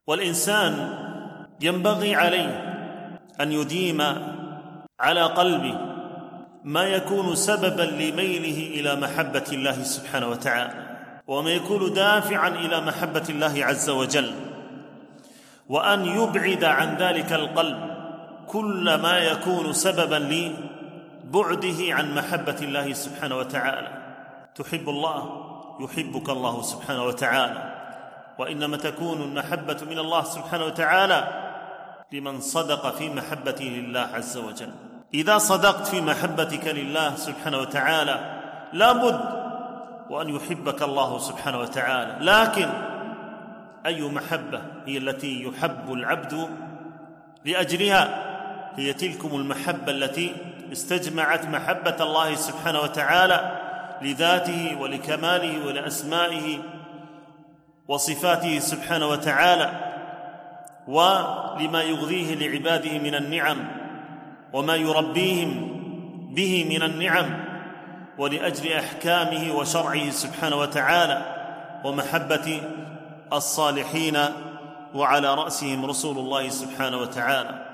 والإنسان ينبغي عليه أن يديم على قلبه ما يكون سببا لميله إلى محبة الله سبحانه وتعالى، وما يكون دافعا إلى محبة الله عز وجل، وأن يبعد عن ذلك القلب كل ما يكون سببا لبعده عن محبة الله سبحانه وتعالى. تحب الله يحبك الله سبحانه وتعالى، وإنما تكون المحبة من الله سبحانه وتعالى لمن صدق في محبته لله عز وجل. إذا صدقت في محبتك لله سبحانه وتعالى لا بد وأن يحبك الله سبحانه وتعالى، لكن أي محبة هي التي يحب العبد لأجلها؟ هي تلكم المحبة التي استجمعت محبة الله سبحانه وتعالى لذاته ولكماله ولأسمائه وصفاته سبحانه وتعالى، ولما يغذيه لعباده من النعم وما يربيهم به من النعم، ولأجل أحكامه وشرعه سبحانه وتعالى، ومحبة الصالحين وعلى رأسهم رسول الله سبحانه وتعالى.